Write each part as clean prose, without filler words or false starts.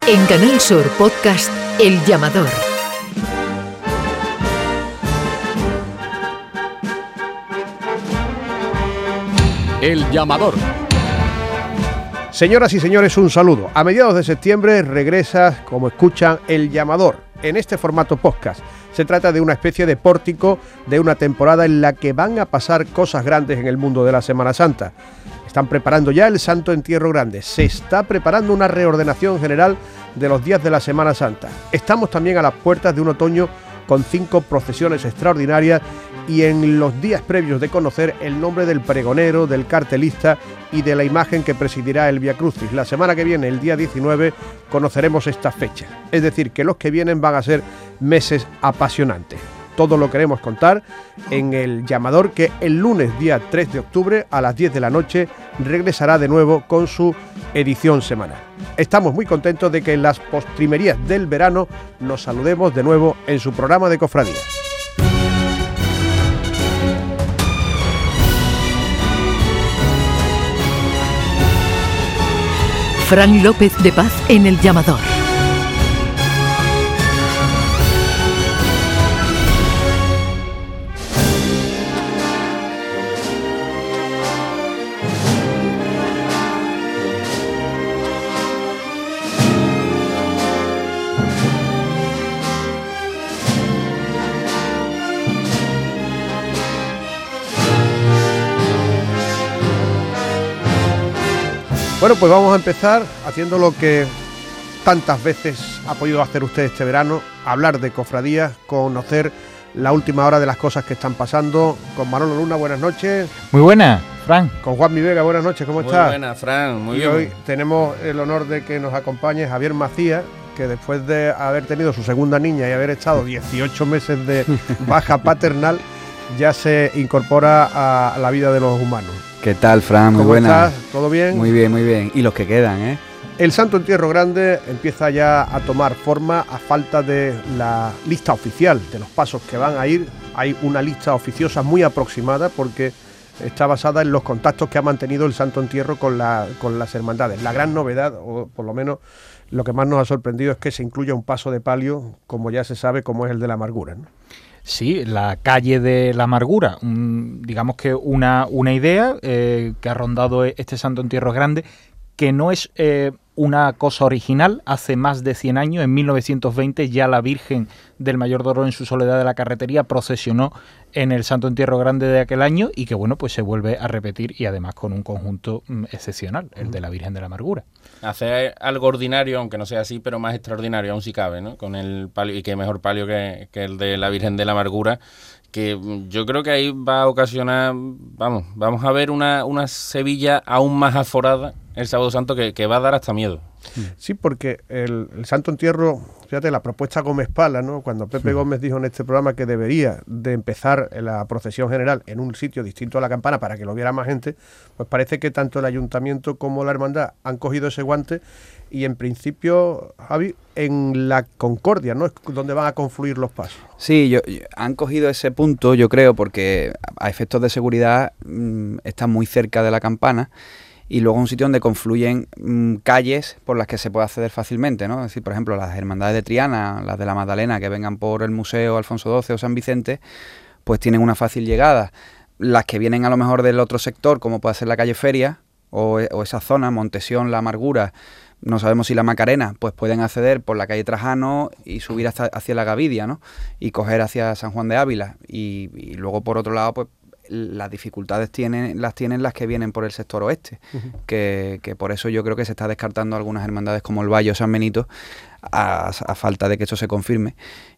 En Canal Sur Podcast, El Llamador. El Llamador. Señoras y señores, un saludo. A mediados de septiembre regresa, como escuchan, El Llamador, en este formato podcast. Se trata de una especie de pórtico de una temporada en la que van a pasar cosas grandes en el mundo de la Semana Santa. Están preparando ya el Santo Entierro Grande. Se está preparando una reordenación general de los días de la Semana Santa. Estamos también a las puertas de un otoño con 5 procesiones extraordinarias y en los días previos de conocer el nombre del pregonero, del cartelista y de la imagen que presidirá el Vía Crucis. La semana que viene, el día 19, conoceremos esta fecha. Es decir, que los que vienen van a ser meses apasionantes. Todo lo queremos contar en El Llamador, que el lunes día 3 de octubre a las 10 de la noche regresará de nuevo con su edición semanal. Estamos muy contentos de que en las postrimerías del verano nos saludemos de nuevo en su programa de cofradías. Fran López de Paz en El Llamador. Bueno, pues vamos a empezar haciendo lo que tantas veces ha podido hacer usted este verano, hablar de cofradías, conocer la última hora de las cosas que están pasando. Con Manolo Luna, buenas noches. Muy buenas, Fran. Con Juan Mi Vega, buenas noches, ¿cómo estás? Muy buenas, Fran, muy y bien. Hoy tenemos el honor de que nos acompañe Javier Macías, que después de haber tenido su segunda niña y haber estado 18 meses de baja paternal, ya se incorpora a la vida de los humanos. ¿Qué tal, Fran? Muy ¿Cómo buena. estás? ¿Todo bien? Muy bien, muy bien. Y los que quedan, ¿eh? El Santo Entierro Grande empieza ya a tomar forma a falta de la lista oficial de los pasos que van a ir. Hay una lista oficiosa muy aproximada porque está basada en los contactos que ha mantenido el Santo Entierro con las hermandades. La gran novedad, o por lo menos lo que más nos ha sorprendido, es que se incluya un paso de palio, como ya se sabe, como es el de la Amargura, ¿no? Sí, la calle de la Amargura, digamos que una idea que ha rondado este Santo Entierro Grande, que no es una cosa original. Hace más de 100 años, en 1920, ya la Virgen del Mayor Dolor en su Soledad de la Carretería procesionó en el Santo Entierro Grande de aquel año y que, bueno, pues se vuelve a repetir y además con un conjunto excepcional, el de la Virgen de la Amargura. Hacer algo ordinario, aunque no sea así, pero más extraordinario, aún si cabe, ¿no? Con el palio, y qué mejor palio que el de la Virgen de la Amargura, que yo creo que ahí va a ocasionar, vamos a ver una Sevilla aún más aforada el Sábado Santo que va a dar hasta miedo. Sí, porque el Santo Entierro, fíjate, la propuesta Gómez Pala, ¿no? Cuando Pepe Gómez dijo en este programa que debería de empezar la procesión general en un sitio distinto a la Campana para que lo viera más gente, pues parece que tanto el Ayuntamiento como la Hermandad han cogido ese guante y en principio, Javi, en la Concordia, ¿no? Es donde van a confluir los pasos. Sí, han cogido ese punto, yo creo, porque a efectos de seguridad está muy cerca de la Campana. Y luego un sitio donde confluyen calles por las que se puede acceder fácilmente, ¿no? Es decir, por ejemplo, las hermandades de Triana, las de la Magdalena, que vengan por el Museo Alfonso XII o San Vicente, pues tienen una fácil llegada. Las que vienen a lo mejor del otro sector, como puede ser la calle Feria o esa zona, Montesión, La Amargura, no sabemos si la Macarena, pues pueden acceder por la calle Trajano y subir hacia la Gavidia, ¿no? Y coger hacia San Juan de Ávila. Y luego, por otro lado, pues las dificultades tienen las que vienen por el sector oeste, que por eso yo creo que se está descartando algunas hermandades como el Valle o San Benito a falta de que eso se confirme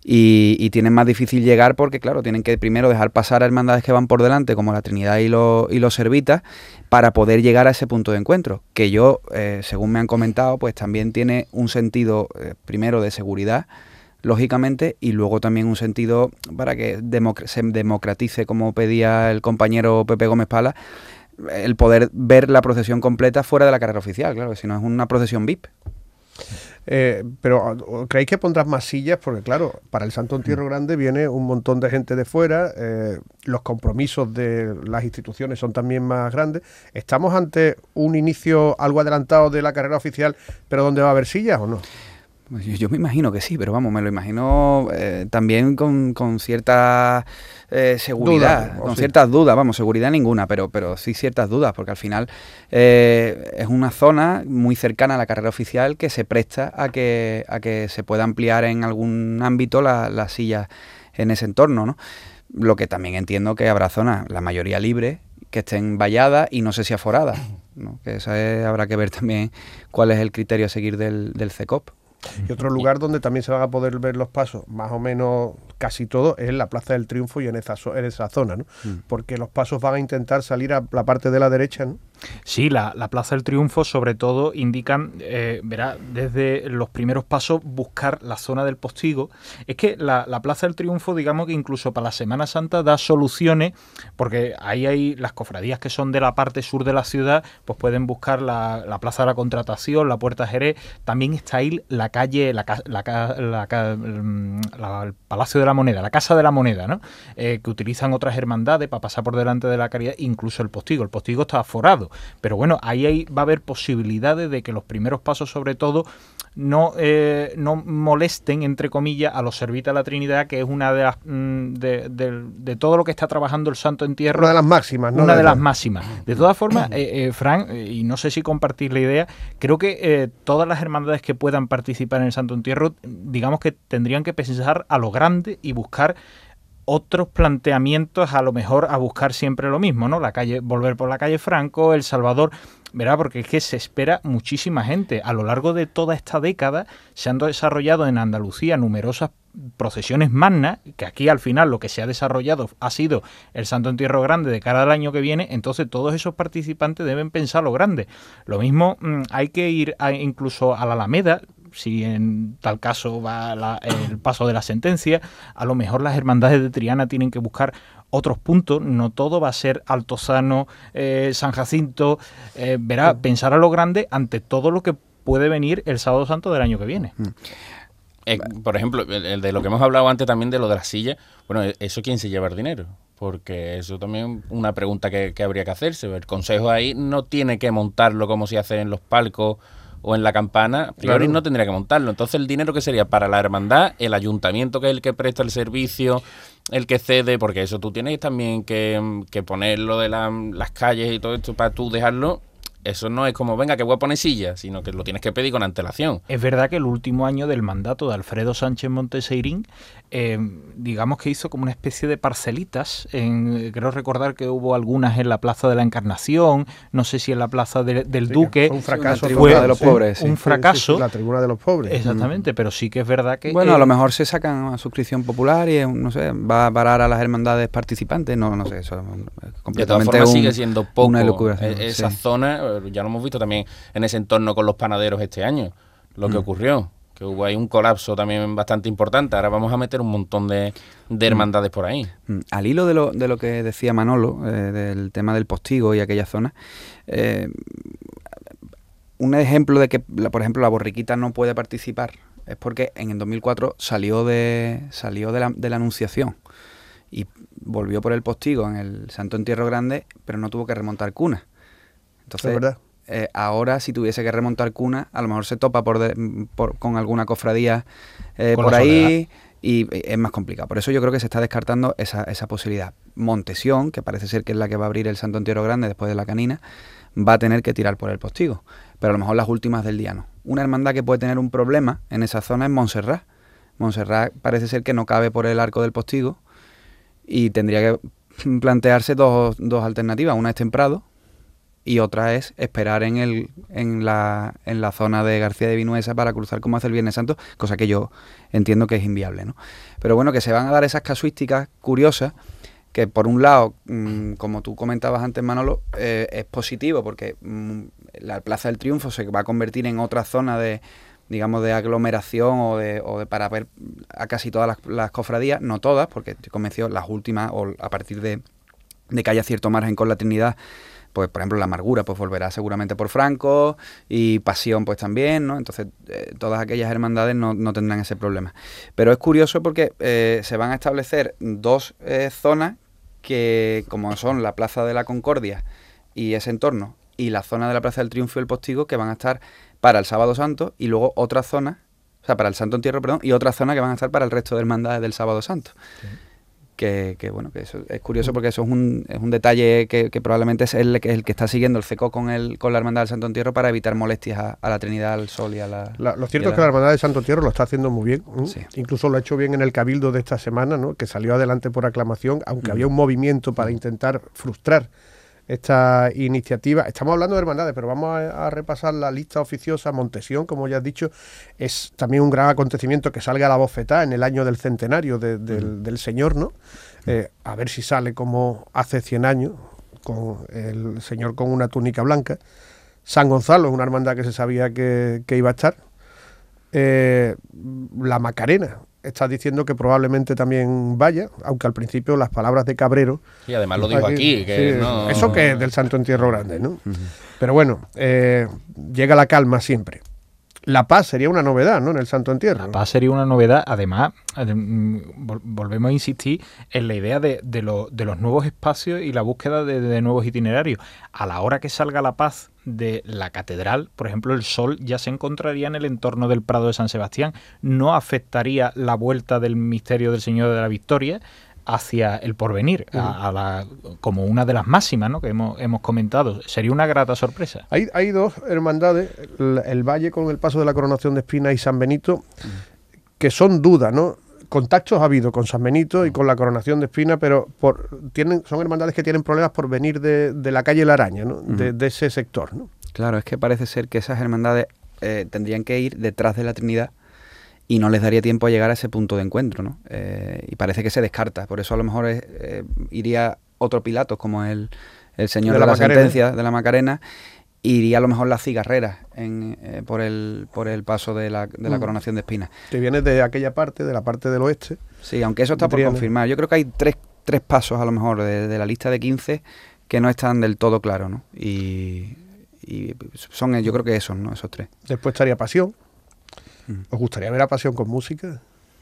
y tienen más difícil llegar porque claro, tienen que primero dejar pasar a hermandades que van por delante como la Trinidad y los Servitas para poder llegar a ese punto de encuentro, que yo, según me han comentado, pues también tiene un sentido primero de seguridad, lógicamente, y luego también un sentido para que se democratice, como pedía el compañero Pepe Gómez Pala, el poder ver la procesión completa fuera de la carrera oficial, claro, que si no es una procesión VIP. Pero ¿creéis que pondrás más sillas? Porque claro, para el Santo Entierro Grande viene un montón de gente de fuera, los compromisos de las instituciones son también más grandes. ¿Estamos ante un inicio algo adelantado de la carrera oficial, pero donde va a haber sillas o no? Yo me imagino que sí, pero vamos, me lo imagino también con cierta seguridad, con ciertas dudas, vamos, seguridad ninguna, pero sí ciertas dudas, porque al final es una zona muy cercana a la carrera oficial que se presta a que se pueda ampliar en algún ámbito las sillas en ese entorno, ¿no? Lo que también entiendo que habrá zonas, la mayoría libre, que estén valladas y no sé si aforadas, ¿no? Que habrá que ver también cuál es el criterio a seguir del CECOP. Y otro lugar donde también se van a poder ver los pasos, más o menos casi todo, es en la Plaza del Triunfo y en esa zona, ¿no? Porque los pasos van a intentar salir a la parte de la derecha, ¿no? Sí, la Plaza del Triunfo sobre todo indican, verá, desde los primeros pasos buscar la zona del postigo. Es que la Plaza del Triunfo, digamos que incluso para la Semana Santa da soluciones, porque ahí hay las cofradías que son de la parte sur de la ciudad, pues pueden buscar la Plaza de la Contratación, la Puerta Jerez, también está ahí la calle, el Palacio de la Moneda, la Casa de la Moneda, ¿no? Que utilizan otras hermandades para pasar por delante de la Caridad, incluso el postigo. El postigo está aforado. Pero bueno, ahí va a haber posibilidades de que los primeros pasos, sobre todo, no molesten, entre comillas, a los servitas de la Trinidad, que es una de las de todo lo que está trabajando el Santo Entierro. Una de las máximas, ¿no? Una de las máximas. De todas formas, Fran, y no sé si compartís la idea, creo que todas las hermandades que puedan participar en el Santo Entierro, digamos que tendrían que pensar a lo grande y buscar otros planteamientos, a lo mejor a buscar siempre lo mismo, ¿no? Volver por la calle Franco, El Salvador, verá, porque es que se espera muchísima gente. A lo largo de toda esta década se han desarrollado en Andalucía numerosas procesiones magnas, que aquí al final lo que se ha desarrollado ha sido el Santo Entierro Grande de cara al año que viene. Entonces todos esos participantes deben pensar lo grande. Lo mismo hay que ir incluso a la Alameda, si en tal caso va el paso de la sentencia. A lo mejor las hermandades de Triana tienen que buscar otros puntos, no todo va a ser Altozano, San Jacinto, verá, pensar a lo grande ante todo lo que puede venir el Sábado Santo del año que viene. Por ejemplo, el de lo que hemos hablado antes también de lo de las sillas, bueno, ¿eso quién se lleva el dinero? Porque eso también es una pregunta que habría que hacerse. El Consejo ahí no tiene que montarlo como se hace en los palcos o en la campana, claro. No tendría que montarlo. Entonces el dinero que sería para la hermandad, el ayuntamiento que es el que presta el servicio, el que cede, porque eso tú tienes también que ponerlo de las calles y todo esto para tú dejarlo. Eso no es como, venga, que voy a poner sillas, sino que lo tienes que pedir con antelación. Es verdad que el último año del mandato de Alfredo Sánchez Monteseirín, digamos que hizo como una especie de parcelitas. Creo recordar que hubo algunas en la Plaza de la Encarnación, no sé si en la Plaza del Duque. Un fracaso. Fue de los pobres. Un fracaso. Sí, la tribuna de los pobres. Exactamente, pero sí que es verdad que... Bueno, a lo mejor se sacan una suscripción popular y, no sé, va a parar a las hermandades participantes. No sé, eso es completamente de todas formas sigue siendo poco una locura. Esa zona. Ya lo hemos visto también en ese entorno con los panaderos este año, lo que ocurrió, que hubo ahí un colapso también bastante importante. Ahora vamos a meter un montón de hermandades por ahí. Al hilo de lo que decía Manolo, del tema del postigo y aquella zona, un ejemplo de que, por ejemplo, la borriquita no puede participar es porque en el 2004 salió de la Anunciación y volvió por el postigo en el Santo Entierro Grande, pero no tuvo que remontar cuna. Entonces, es verdad. Ahora, si tuviese que remontar cuna, a lo mejor se topa con alguna cofradía por soledad. ahí y es más complicado. Por eso yo creo que se está descartando esa posibilidad. Montesión, que parece ser que es la que va a abrir el Santo Entierro Grande después de la Canina, va a tener que tirar por el postigo. Pero a lo mejor las últimas del día no. Una hermandad que puede tener un problema en esa zona es Montserrat. Montserrat parece ser que no cabe por el arco del postigo y tendría que plantearse dos alternativas. Una es Temprado y otra es esperar en la zona de García de Vinuesa para cruzar como hace el Viernes Santo, cosa que yo entiendo que es inviable, ¿no? Pero bueno, que se van a dar esas casuísticas curiosas que por un lado, como tú comentabas antes, Manolo, es positivo porque la Plaza del Triunfo se va a convertir en otra zona de, digamos, de aglomeración o de para ver a casi todas las cofradías, no todas, porque estoy convencido, las últimas, o a partir de que haya cierto margen con la Trinidad, pues por ejemplo la Amargura pues volverá seguramente por Franco y Pasión pues también, ¿no? Entonces todas aquellas hermandades no tendrán ese problema. Pero es curioso porque se van a establecer dos zonas que, como son la Plaza de la Concordia y ese entorno, y la zona de la Plaza del Triunfo y el Postigo, que van a estar para el Sábado Santo, y luego otra zona o sea, para el Santo Entierro, perdón, y otra zona que van a estar para el resto de hermandades del Sábado Santo. Sí. Que bueno, que eso es curioso porque eso es un detalle que probablemente es el que está siguiendo el CECO con la Hermandad del Santo Entierro para evitar molestias a la Trinidad, al Sol y a la... Lo cierto es que la Hermandad del Santo Entierro lo está haciendo muy bien, sí. Incluso lo ha hecho bien en el Cabildo de esta semana, ¿no? Que salió adelante por aclamación, aunque había un movimiento para intentar frustrar esta iniciativa. Estamos hablando de hermandades, pero vamos a repasar la lista oficiosa. Montesión, como ya has dicho, es también un gran acontecimiento que salga a la bofetada en el año del centenario del Señor, ¿no? A ver si sale como hace 100 años, con el Señor con una túnica blanca. San Gonzalo es una hermandad que se sabía que iba a estar. La Macarena, estás diciendo que probablemente también vaya, aunque al principio las palabras de Cabrero... Y además lo dijo aquí, que sí, no... Eso que es del Santo Entierro Grande, ¿no? Pero bueno, llega la calma siempre. La paz sería una novedad, ¿no?, en el Santo Entierro. La paz sería una novedad. Además, volvemos a insistir en la idea de los nuevos espacios y la búsqueda de nuevos itinerarios. A la hora que salga la paz de la catedral, por ejemplo, el sol ya se encontraría en el entorno del Prado de San Sebastián. No afectaría la vuelta del misterio del Señor de la Victoria hacia el porvenir, como una de las máximas, ¿no?, que hemos comentado. Sería una grata sorpresa. Hay dos hermandades, el Valle con el paso de la Coronación de Espinas y San Benito, que son dudas, ¿no? Contactos ha habido con San Benito y con la Coronación de Espinas, pero son hermandades que tienen problemas por venir de la calle La Araña, ¿no? De ese sector, ¿no? Claro, es que parece ser que esas hermandades tendrían que ir detrás de la Trinidad y no les daría tiempo a llegar a ese punto de encuentro, ¿no? Y parece que se descarta. Por eso a lo mejor iría otro Pilatos, como el señor de la sentencia de la Macarena, iría a lo mejor la Cigarrera por el paso de la Coronación de Espinas. Que viene de aquella parte, de la parte del oeste. Sí, aunque eso está por confirmar. Yo creo que hay tres pasos a lo mejor de la lista de 15 que no están del todo claros, ¿no? Y son, yo creo que esos, ¿no? Esos tres. Después estaría Pasión. ¿Os gustaría ver a Pasión con música?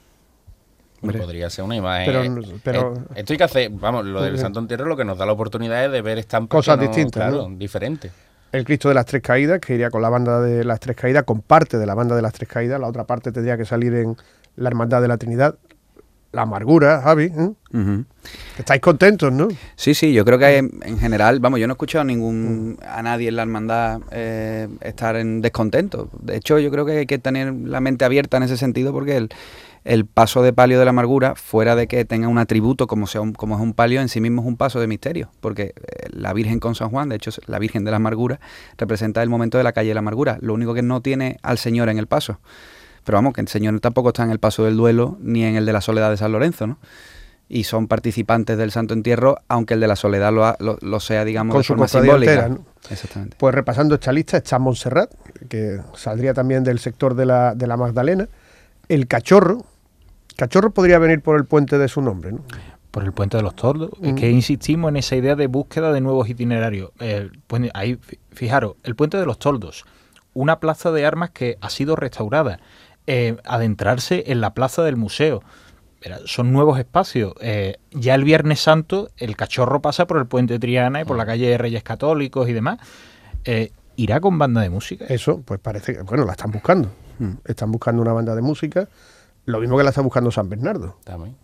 Podría ser una imagen. Pero esto hay que hacer, vamos, lo del Santo Entierro lo que nos da la oportunidad es de ver estampas cosas distintas, claro, ¿no? Diferentes. El Cristo de las Tres Caídas, que iría con la banda de las Tres Caídas, con parte de la banda de las Tres Caídas. La otra parte tendría que salir en la Hermandad de la Trinidad. La Amargura, Javi. ¿Estáis contentos, no? Sí, yo creo que en general, vamos, yo no he escuchado a nadie en la hermandad estar en descontento. De hecho, yo creo que hay que tener la mente abierta en ese sentido, porque el paso de palio de la Amargura, fuera de que tenga un atributo como es un palio, en sí mismo es un paso de misterio, porque la Virgen con San Juan, de hecho la Virgen de la Amargura, representa el momento de la calle de la Amargura. Lo único que no tiene al Señor en el paso. Pero vamos, que el Señor tampoco está en el paso del duelo ni en el de la Soledad de San Lorenzo, ¿no? Y son participantes del Santo Entierro, aunque el de la Soledad lo sea, digamos, con de forma simbólica. Entera, ¿no? Exactamente. Pues repasando esta lista está Montserrat, que saldría también del sector de la Magdalena. El Cachorro. Cachorro podría venir por el puente de su nombre, ¿no? Por el puente de los Tordos. Es que insistimos en esa idea de búsqueda de nuevos itinerarios. Ahí, fijaros, el puente de los Tordos, una plaza de armas que ha sido restaurada. Adentrarse en la plaza del museo. Son nuevos espacios. Ya el Viernes Santo el Cachorro pasa por el puente Triana y por la calle de Reyes Católicos y demás. ¿Irá con banda de música? Eso, pues parece que, bueno, la están buscando. Están buscando una banda de música. Lo mismo que la está buscando San Bernardo. También.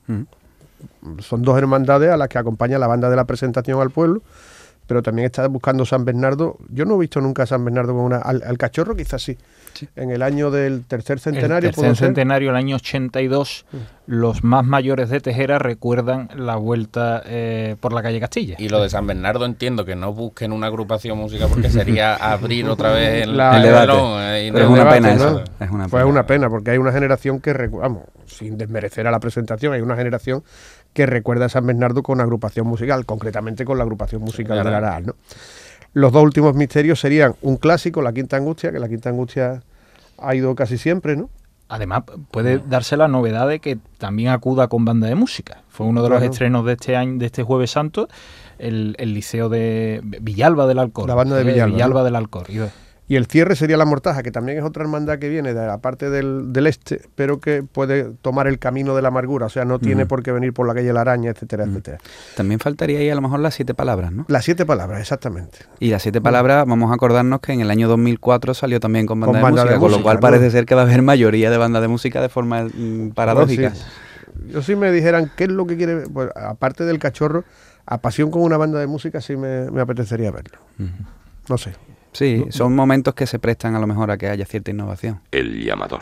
Son dos hermandades a las que acompaña la banda de la presentación al pueblo, pero también está buscando San Bernardo. Yo no he visto nunca a San Bernardo con al Cachorro, quizás sí. En el año del tercer centenario. El tercer centenario, el año 82, los más mayores de Tejera recuerdan la vuelta por la calle Castilla. Y lo de San Bernardo entiendo que no busquen una agrupación música porque sería abrir otra vez el debate. Pero es una pena eso. Pues es una pena, porque hay una generación que, vamos, sin desmerecer a la presentación, hay una generación que recuerda a San Bernardo con agrupación musical, concretamente con la agrupación musical del Aral, ¿no? Los dos últimos misterios serían un clásico, la Quinta Angustia, que la Quinta Angustia ha ido casi siempre, ¿no? Además, puede darse la novedad de que también acuda con banda de música. Fue uno de los estrenos de este año, de este Jueves Santo, el Liceo de Villalba del Alcor. La banda de Villalba, Villalba, ¿no? Del Alcor. Y el cierre sería la Mortaja, que también es otra hermandad que viene de la parte del este, pero que puede tomar el camino de la amargura, o sea, no tiene por qué venir por la calle La Araña, etcétera, etcétera. También faltaría ahí a lo mejor las 7 palabras, ¿no? Las 7 palabras, exactamente. Y las 7 palabras, vamos a acordarnos que en el año 2004 salió también con banda de música, con lo cual parece ser que va a haber mayoría de bandas de música de forma paradójica. Pues sí. Yo si me dijeran qué es lo que quiere, pues, aparte del Cachorro, a Pasión con una banda de música sí me apetecería verlo. No sé. Sí, son momentos que se prestan a lo mejor a que haya cierta innovación. El llamador.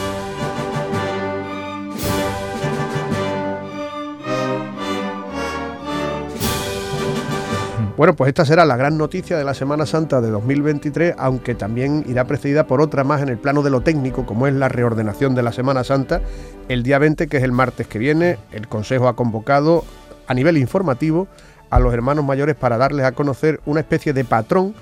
Bueno, pues esta será la gran noticia de la Semana Santa de 2023, aunque también irá precedida por otra más en el plano de lo técnico, como es la reordenación de la Semana Santa. El día 20, que es el martes que viene, el Consejo ha convocado a nivel informativo a los hermanos mayores para darles a conocer una especie de patrón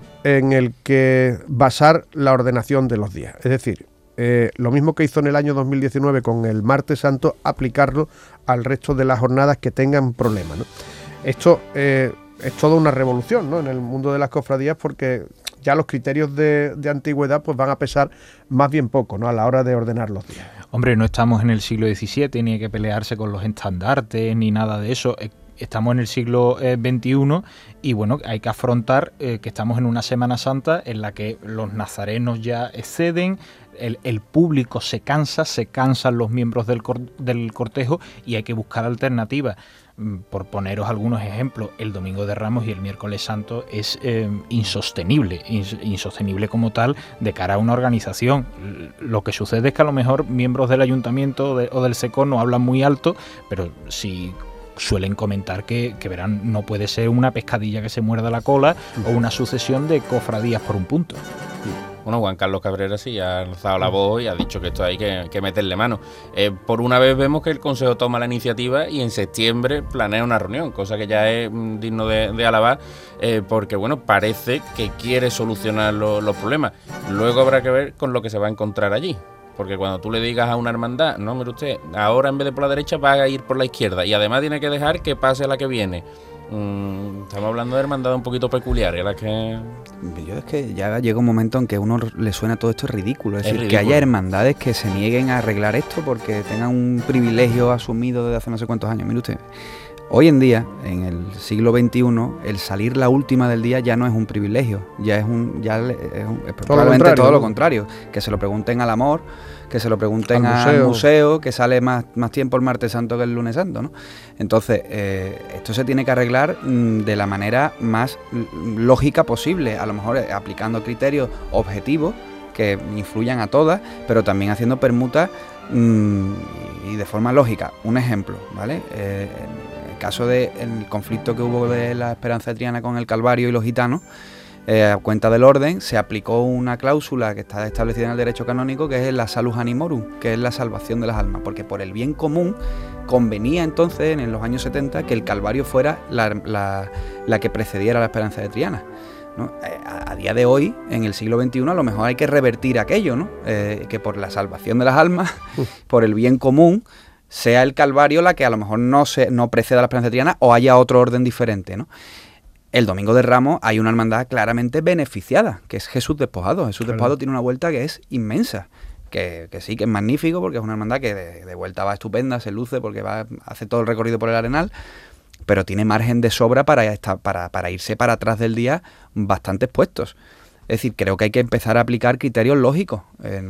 en el que basar la ordenación de los días. Es decir, lo mismo que hizo en el año 2019 con el Martes Santo, aplicarlo al resto de las jornadas que tengan problemas, ¿no? Esto es toda una revolución, ¿no?, en el mundo de las cofradías, porque ya los criterios de antigüedad pues van a pesar más bien poco, ¿no?, a la hora de ordenar los días. Hombre, no estamos en el siglo XVII, ni hay que pelearse con los estandartes, ni nada de eso. Estamos en el siglo XXI y bueno, hay que afrontar que estamos en una Semana Santa en la que los nazarenos ya exceden, el público se cansan los miembros del cortejo y hay que buscar alternativas. Por poneros algunos ejemplos, el Domingo de Ramos y el Miércoles Santo es insostenible como tal de cara a una organización. Lo que sucede es que a lo mejor miembros del ayuntamiento o del SECO no hablan muy alto, pero si suelen comentar que verán, no puede ser una pescadilla que se muerda la cola o una sucesión de cofradías por un punto. Bueno, Juan Carlos Cabrera sí ha alzado la voz y ha dicho que esto hay que meterle mano. Por una vez vemos que el Consejo toma la iniciativa y en septiembre planea una reunión, cosa que ya es digno de alabar, porque bueno, parece que quiere solucionar los problemas. Luego habrá que ver con lo que se va a encontrar allí. Porque cuando tú le digas a una hermandad, no, mire usted, ahora en vez de por la derecha va a ir por la izquierda y además tiene que dejar que pase la que viene. Estamos hablando de hermandades un poquito peculiares, las que... Yo es que ya llega un momento en que a uno le suena todo esto ridículo. Es decir, ridículo. Que haya hermandades que se nieguen a arreglar esto porque tengan un privilegio asumido desde hace no sé cuántos años. Mire usted, hoy en día, en el siglo XXI, el salir la última del día ya no es un privilegio, es probablemente todo lo contrario. Que se lo pregunten al Amor, que se lo pregunten al museo, que sale más tiempo el Martes Santo que el Lunes Santo, ¿no? Entonces, esto se tiene que arreglar de la manera más lógica posible, a lo mejor aplicando criterios objetivos que influyan a todas, pero también haciendo permutas y de forma lógica. Un ejemplo, ¿vale? En el caso del conflicto que hubo de la Esperanza de Triana con el Calvario y los gitanos, a cuenta del orden, se aplicó una cláusula que está establecida en el derecho canónico, que es la salus animorum, que es la salvación de las almas, porque por el bien común convenía entonces, en los años 70, que el Calvario fuera la que precediera a la Esperanza de Triana, ¿no? A día de hoy, en el siglo XXI, a lo mejor hay que revertir aquello, ¿no? Que por la salvación de las almas, por el bien común, sea el Calvario la que a lo mejor no preceda a la Esperanza de Triana o haya otro orden diferente, ¿no? El Domingo de Ramos hay una hermandad claramente beneficiada, que es Jesús Despojado. Jesús Despojado tiene una vuelta que es inmensa, que sí, que es magnífico, porque es una hermandad que de vuelta va estupenda, se luce porque hace todo el recorrido por el Arenal, pero tiene margen de sobra para irse para atrás del día bastantes puestos. Es decir, creo que hay que empezar a aplicar criterios lógicos.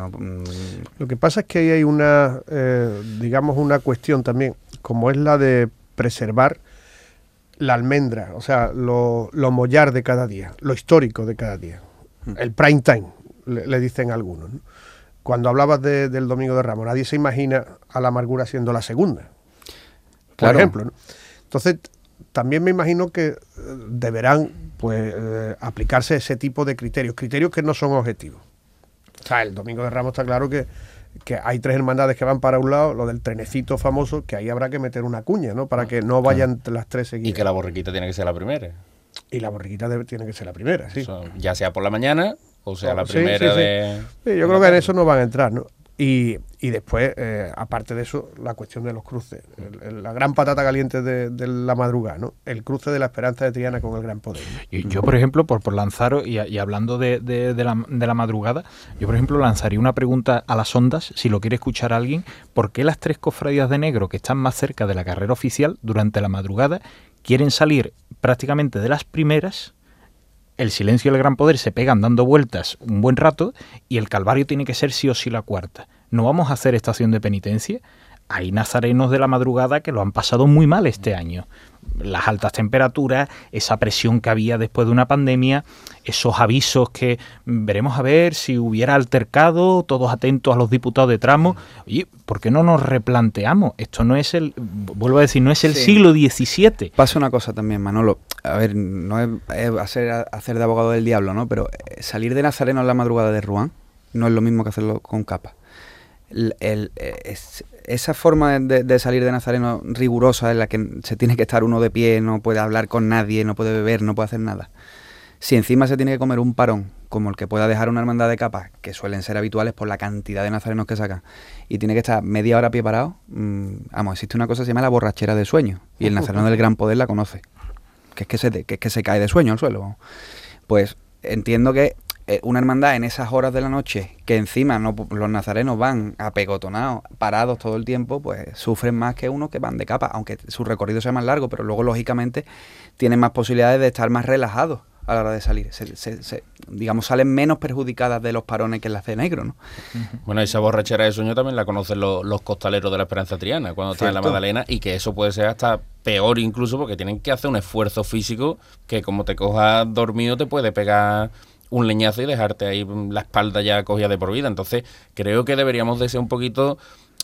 Lo que pasa es que ahí hay una cuestión también, como es la de preservar la almendra, o sea, lo mollar de cada día, lo histórico de cada día. El prime time, le dicen algunos, ¿no? Cuando hablabas del Domingo de Ramos, nadie se imagina a la amargura siendo la segunda, por ejemplo, ¿no? Entonces, también me imagino que deberán aplicarse ese tipo de criterios que no son objetivos. O sea, el Domingo de Ramos está claro que hay 3 hermandades que van para un lado, lo del trenecito famoso, que ahí habrá que meter una cuña, ¿no? Para que no vayan las 3 seguidas. Y que la borriquita tiene que ser la primera. Y la borriquita tiene que ser la primera, sí. Eso, ya sea por la mañana o sea la primera sí. Sí, yo creo que en eso no van a entrar, ¿no? Y después, aparte de eso, la cuestión de los cruces. La gran patata caliente de la madrugada, ¿no? El cruce de la Esperanza de Triana con el Gran Poder, ¿no? Yo, por ejemplo, por lanzaros, y hablando de la madrugada, yo, por ejemplo, lanzaría una pregunta a las ondas, si lo quiere escuchar alguien: ¿por qué las 3 cofradías de negro que están más cerca de la carrera oficial durante la madrugada quieren salir prácticamente de las primeras? El Silencio y el Gran Poder se pegan dando vueltas un buen rato y el Calvario tiene que ser sí o sí la cuarta. ¿No vamos a hacer estación de penitencia? Hay nazarenos de la madrugada que lo han pasado muy mal este año. Las altas temperaturas, esa presión que había después de una pandemia, esos avisos que veremos a ver si hubiera altercado, todos atentos a los diputados de tramo. Oye, ¿por qué no nos replanteamos? Esto no es vuelvo a decir, no es el siglo XVII. Pasa una cosa también, Manolo. A ver, no es hacer de abogado del diablo, ¿no? Pero salir de nazareno en la madrugada de Ruán no es lo mismo que hacerlo con capa. Esa forma de salir de nazareno rigurosa, en la que se tiene que estar uno de pie, no puede hablar con nadie, no puede beber, no puede hacer nada. Si encima se tiene que comer un parón, como el que pueda dejar una hermandad de capas, que suelen ser habituales por la cantidad de nazarenos que sacan, y tiene que estar media hora a pie parado, existe una cosa que se llama la borrachera de sueño, y el nazareno del Gran Poder la conoce, que es que se cae de sueño al suelo. Pues entiendo que una hermandad en esas horas de la noche, que encima los nazarenos van apegotonados, parados todo el tiempo, pues sufren más que unos que van de capa, aunque su recorrido sea más largo, pero luego lógicamente tienen más posibilidades de estar más relajados a la hora de salir. Digamos, salen menos perjudicadas de los parones que las de negro, ¿no? Bueno, esa borrachera de sueño también la conocen los costaleros de la Esperanza Triana cuando están en la Magdalena, y que eso puede ser hasta peor incluso, porque tienen que hacer un esfuerzo físico que, como te cojas dormido, te puede pegar un leñazo y dejarte ahí la espalda ya cogida de por vida. Entonces creo que deberíamos de ser un poquito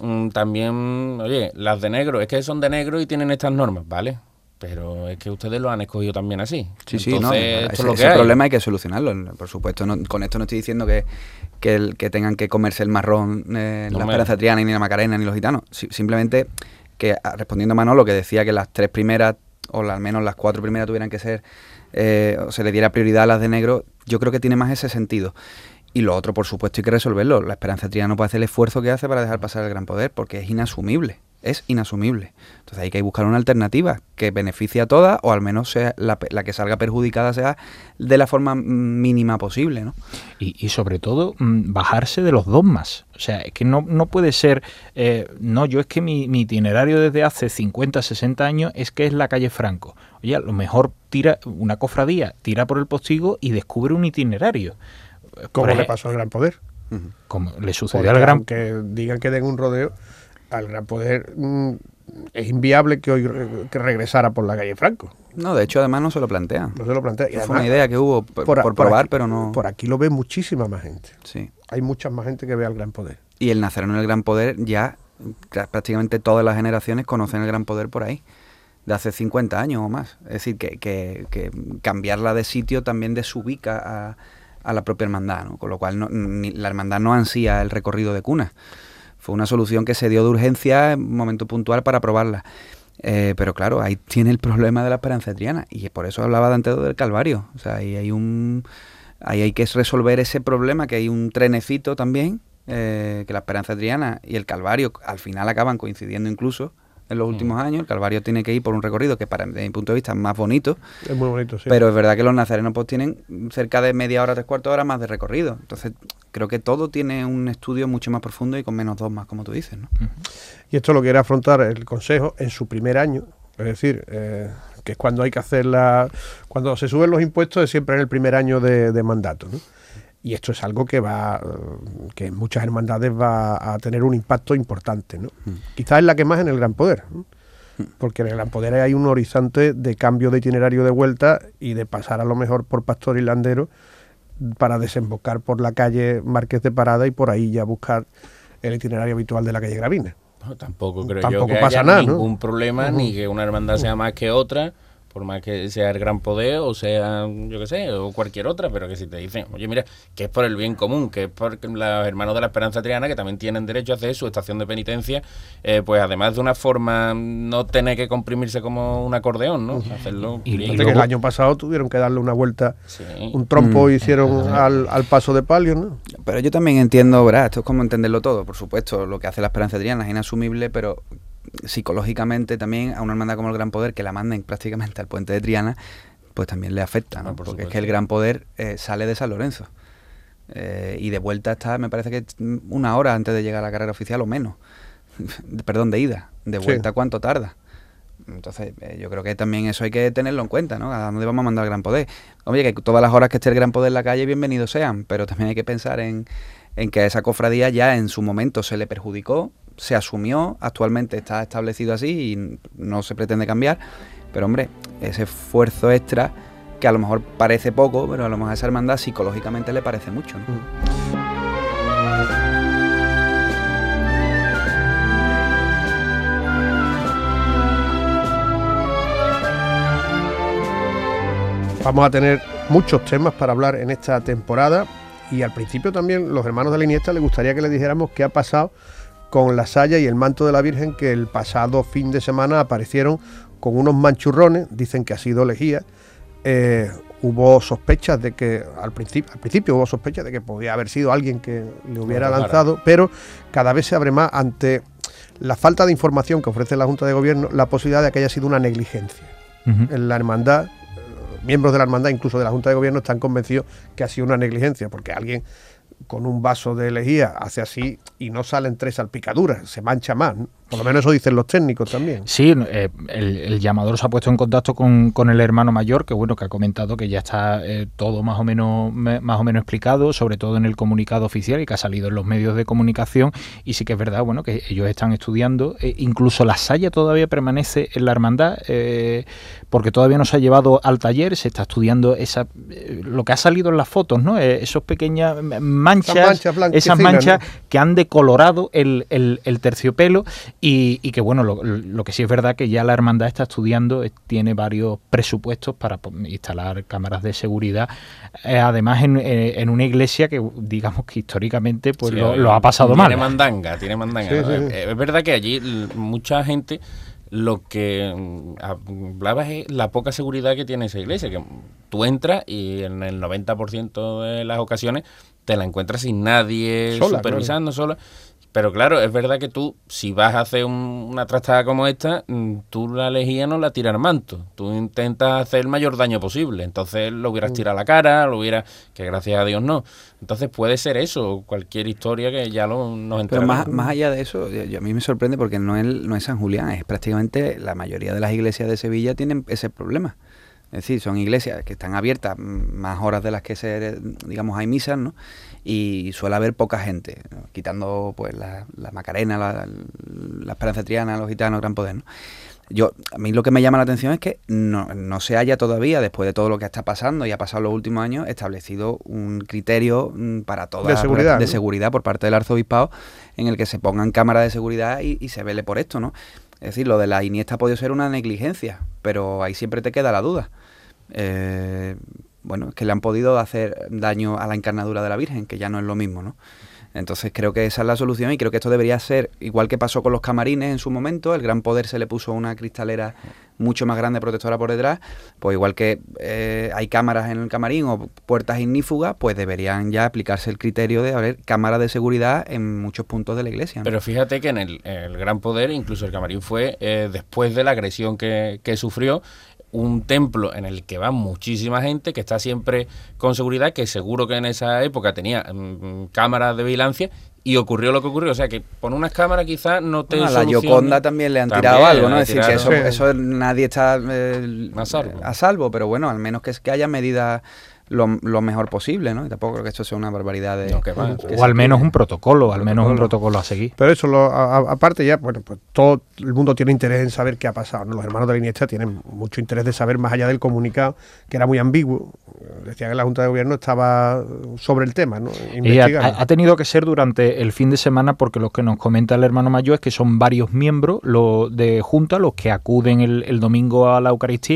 también, oye, las de negro, es que son de negro y tienen estas normas, ¿vale? Pero es que ustedes lo han escogido también así. Sí, entonces, sí, no, ese problema hay que solucionarlo. Por supuesto, con esto no estoy diciendo que tengan que comerse el marrón la Esperanza Triana, ni la Macarena, ni los gitanos. Simplemente que, respondiendo a Manolo, que decía que las 3 primeras, o al menos las 4 primeras tuvieran que ser, o se le diera prioridad a las de negro, yo creo que tiene más ese sentido. Y lo otro, por supuesto, hay que resolverlo. La Esperanza Triana no puede hacer el esfuerzo que hace para dejar pasar el Gran Poder, porque es inasumible. Es inasumible. Entonces hay que buscar una alternativa que beneficie a todas, o al menos sea la que salga perjudicada sea de la forma mínima posible, ¿no? Y sobre todo, bajarse de los dogmas. O sea, es que no puede ser... yo es que mi itinerario desde hace 50, 60 años es que es la calle Franco. Oye, a lo mejor tira una cofradía, tira por el postigo y descubre un itinerario. Como le pasó al Gran Poder. Como le sucedió al Gran... Aunque digan que den un rodeo, al Gran Poder es inviable que hoy que regresara por la calle Franco. No, de hecho, además no se lo plantean. No se lo plantea. Y fue además, una idea que hubo por probar, aquí, pero no... Por aquí lo ve muchísima más gente. Sí. Hay mucha más gente que ve al Gran Poder. Y el nazareno del Gran Poder, ya prácticamente todas las generaciones conocen el Gran Poder por ahí, de hace 50 años o más. Es decir, que cambiarla de sitio también desubica a la propia hermandad, ¿no? Con lo cual la hermandad no ansía el recorrido de cuna. Fue una solución que se dio de urgencia en un momento puntual para probarla. Pero claro, ahí tiene el problema de la Esperanza Triana, y por eso hablaba antes del Calvario. O sea, ahí hay que resolver ese problema, que hay un trenecito también, que la Esperanza Triana y el Calvario al final acaban coincidiendo incluso en los últimos años. El Calvario tiene que ir por un recorrido que, desde mi punto de vista, es más bonito. Es muy bonito, sí. Pero es verdad que los nazarenos pues tienen cerca de media hora, 3/4 hora más de recorrido. Entonces, creo que todo tiene un estudio mucho más profundo y con menos dogmas, como tú dices, ¿no? Y esto lo quiere afrontar el Consejo en su primer año. Es decir, que es cuando hay que hacerla... Cuando se suben los impuestos es siempre en el primer año de mandato, ¿no? Y esto es algo que en muchas hermandades va a tener un impacto importante, ¿no? Quizás es la que más en el Gran Poder, ¿no? Porque en el Gran Poder hay un horizonte de cambio de itinerario de vuelta y de pasar a lo mejor por Pastor y Landero para desembocar por la calle Márquez de Parada y por ahí ya buscar el itinerario habitual de la calle Gravina. No, tampoco creo Tampoco yo que pasa haya nada, ningún ¿no? problema, ni que una hermandad sea más que otra, por más que sea el Gran Poder o sea, yo qué sé, o cualquier otra, pero que si te dicen, oye, mira, que es por el bien común, que es por los hermanos de la Esperanza Triana, que también tienen derecho a hacer su estación de penitencia, pues además de una forma, no tener que comprimirse como un acordeón, ¿no? Hacerlo Y bien. que el año pasado tuvieron que darle una vuelta, Sí. un trompo hicieron al paso de palio, ¿no? Pero yo también entiendo, ¿verdad? Esto es como entenderlo todo, por supuesto, lo que hace la Esperanza Triana es inasumible, pero psicológicamente también a una hermandad como el Gran Poder, que la manden prácticamente al puente de Triana, pues también le afecta, ¿no? Porque es que el Gran Poder sale de San Lorenzo y de vuelta está, me parece que 1 hora antes de llegar a la carrera oficial o menos. Perdón, de ida. De vuelta, ¿cuánto tarda? Entonces, yo creo que también eso hay que tenerlo en cuenta, ¿no? ¿A dónde vamos a mandar el Gran Poder? Oye, que todas las horas que esté el Gran Poder en la calle, bienvenidos sean, pero también hay que pensar en que a esa cofradía ya en su momento se le perjudicó, se asumió, actualmente está establecido así y no se pretende cambiar, pero hombre, ese esfuerzo extra que a lo mejor parece poco, pero a lo mejor a esa hermandad psicológicamente le parece mucho, ¿no? Vamos a tener muchos temas para hablar en esta temporada y al principio también los hermanos de la Iniesta les gustaría que les dijéramos qué ha pasado con la saya y el manto de la Virgen, que el pasado fin de semana aparecieron con unos manchurrones, dicen que ha sido lejía. Hubo sospechas de que, al principio hubo sospechas de que podía haber sido alguien que le hubiera lanzado, pero cada vez se abre más ante la falta de información que ofrece la Junta de Gobierno, la posibilidad de que haya sido una negligencia. En la hermandad, miembros de la hermandad, incluso de la Junta de Gobierno, están convencidos que ha sido una negligencia, porque alguien con un vaso de lejía hace así y no salen 3 salpicaduras, se mancha más, ¿no? Por lo menos eso dicen los técnicos también. Sí, el llamador se ha puesto en contacto con el hermano mayor, que bueno, que ha comentado que ya está todo más o menos explicado, sobre todo en el comunicado oficial y que ha salido en los medios de comunicación, y sí que es verdad, bueno, que ellos están estudiando, incluso la saya todavía permanece en la hermandad, porque todavía no se ha llevado al taller, se está estudiando lo que ha salido en las fotos, ¿no? Esas pequeñas manchas, esas manchas, ¿no?, que han decolorado el terciopelo. Y que bueno, lo que sí es verdad que ya la hermandad está estudiando, tiene varios presupuestos para instalar cámaras de seguridad, además en una iglesia que digamos que históricamente pues sí, lo ha pasado mal. Tiene mandanga. Sí, ¿no? Sí. Es verdad que allí mucha gente lo que hablaba es la poca seguridad que tiene esa iglesia, que tú entras y en el 90% de las ocasiones te la encuentras sin nadie supervisando, sola. Pero claro, es verdad que tú, si vas a hacer una trastada como esta, tú la lejía no la tiras al manto. Tú intentas hacer el mayor daño posible. Entonces lo hubieras tirado a la cara, que gracias a Dios no. Entonces puede ser eso, cualquier historia que ya nos enteramos. Pero más allá de eso, a mí me sorprende porque no es San Julián, es prácticamente la mayoría de las iglesias de Sevilla tienen ese problema. Es decir, son iglesias que están abiertas más horas de las que digamos, hay misas, ¿no? Y suele haber poca gente, ¿no? Quitando pues la Macarena, la Esperanza Triana, los gitanos, Gran Poder, ¿no? A mí lo que me llama la atención es que no se haya todavía, después de todo lo que está pasando y ha pasado los últimos años, establecido un criterio para toda de seguridad por parte del arzobispado, en el que se pongan cámaras de seguridad y se vele por esto, ¿no? Es decir, lo de la Iniesta ha podido ser una negligencia, pero ahí siempre te queda la duda. Bueno, es que le han podido hacer daño a la encarnadura de la Virgen, que ya no es lo mismo, ¿no? Entonces creo que esa es la solución y creo que esto debería ser, igual que pasó con los camarines en su momento, el Gran Poder se le puso una cristalera mucho más grande protectora por detrás, pues igual que hay cámaras en el camarín o puertas ignífugas, pues deberían ya aplicarse el criterio de haber cámaras de seguridad en muchos puntos de la iglesia, ¿no? Pero fíjate que en el Gran Poder, incluso el camarín fue después de la agresión que sufrió, un templo en el que va muchísima gente, que está siempre con seguridad, que seguro que en esa época tenía cámaras de vigilancia, y ocurrió lo que ocurrió. O sea, que por unas cámaras quizás no te a la Gioconda también le han tirado algo, ¿no? Es decir, que eso nadie está a salvo, pero bueno, al menos que haya medidas lo mejor posible, ¿no? Y tampoco creo que esto sea una barbaridad de... o al menos un protocolo, un protocolo a seguir. Pero eso, aparte ya, bueno, pues todo el mundo tiene interés en saber qué ha pasado, ¿no? Los hermanos de la Iniesta tienen mucho interés de saber, más allá del comunicado, que era muy ambiguo. Decía que la Junta de Gobierno estaba sobre el tema, ¿no? Ha tenido que ser durante el fin de semana, porque lo que nos comenta el hermano mayor es que son varios miembros de Junta los que acuden el domingo a la Eucaristía,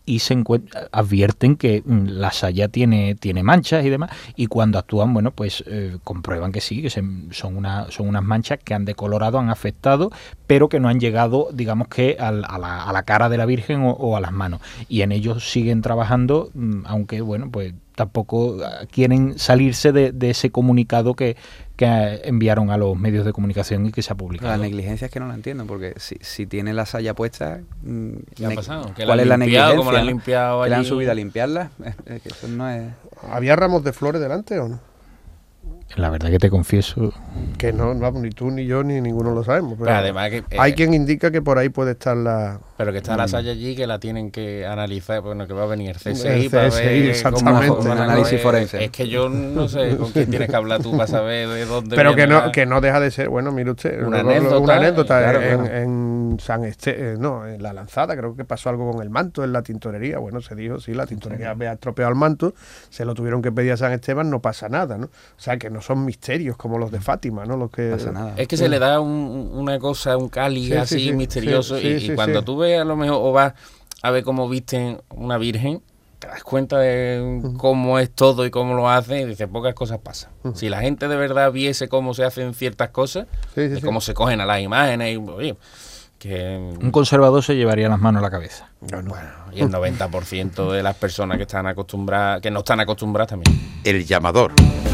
y advierten que la saya tiene manchas y demás, y cuando actúan, bueno, pues comprueban que sí, que son unas manchas que han decolorado, han afectado, pero que no han llegado, digamos que a la cara de la Virgen o a las manos, y en ellos siguen trabajando, aunque, bueno, pues tampoco quieren salirse de ese comunicado que enviaron a los medios de comunicación y que se ha publicado. La negligencia es que no la entiendo, porque si tiene la saya puesta, ¿qué ha pasado? ¿Cuál es la negligencia? ¿Cómo la han limpiado allí? ¿Que la han subido a limpiarla? Que eso no es... ¿Había ramos de flores delante o no? La verdad que te confieso que no, vamos, ni tú ni yo ni ninguno lo sabemos. Pero además que, hay quien indica que por ahí puede estar la... Pero que está la saya allí, que la tienen que analizar, bueno, que va a venir el CSI, el para CSI, ver exactamente. cómo un análisis forense. Es que yo no sé con quién tienes que hablar tú para saber de dónde pero viene que no deja de ser, bueno, mire usted, una anécdota, claro, claro. En San en La Lanzada, creo que pasó algo con el manto en la tintorería. Bueno, se dijo, sí, la tintorería había estropeado el manto, se lo tuvieron que pedir a San Esteban, no pasa nada, ¿no? O sea, que no son misterios como los de Fátima, ¿no? Los que pasa nada. Es que se le da una cosa, un cáliz así misterioso, y cuando tú ves a lo mejor o vas a ver cómo visten una virgen, te das cuenta de cómo es todo y cómo lo hacen, y dices, pocas cosas pasan. Si la gente de verdad viese cómo se hacen ciertas cosas, cómo se cogen a las imágenes, y oye, que un conservador se llevaría las manos a la cabeza. Bueno, y el 90% de las personas que están acostumbradas, que no están acostumbradas también. El llamador.